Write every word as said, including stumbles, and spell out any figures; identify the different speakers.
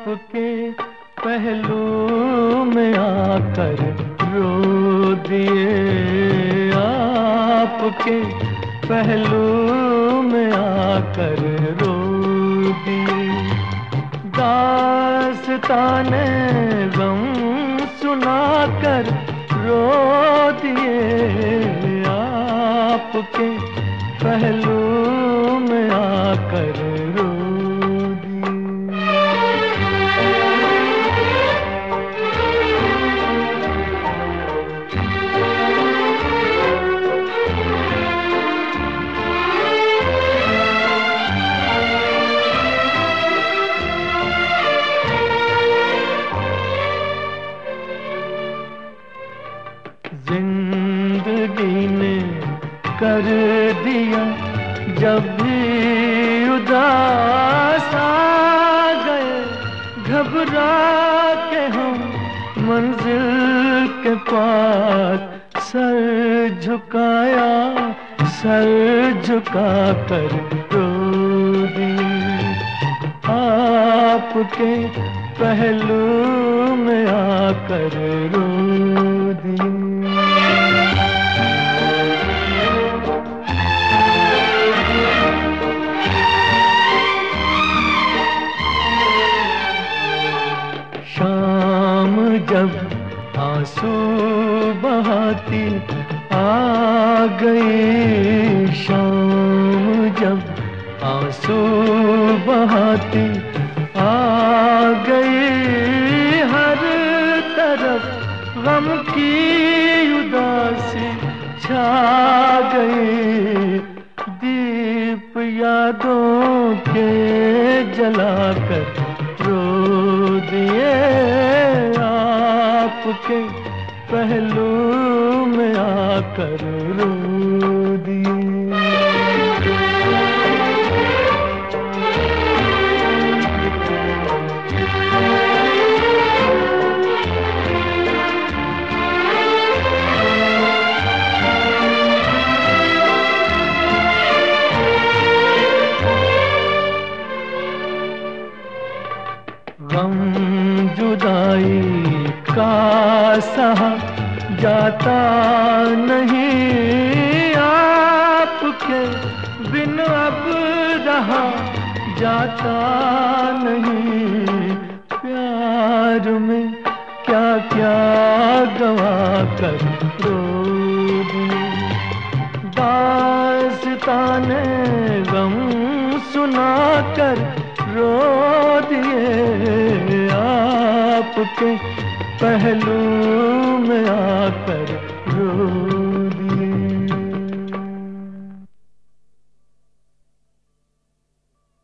Speaker 1: आपके पहलू में आकर रो दिए, आपके पहलू में आकर रो दिए। दास्ताने गम सुनाकर रो दिए, आपके पहलू में आकर रो जिंदगी ने कर दिया जब भी उदास आ गए, घबरा के हम मंजिल के पास सर झुकाया, सर झुका कर रो दिए, आपके पहलू में आकर रो दिए। शाम जब आंसू बहाती आ गई, शाम जब आंसू बहाती आ गई, हर तरफ गम की उदासी छा गई। दीप यादों के जलाकर रो दिए, आपके पहलू में आकर रो दिए। गम जुदाई का सहा जाता नहीं, आपके बिन अब रहा जाता नहीं। प्यार में क्या क्या गवा कर रो दिए, दास्ताने गम सुनाकर रो दिए, आपके पहलू में आकर रो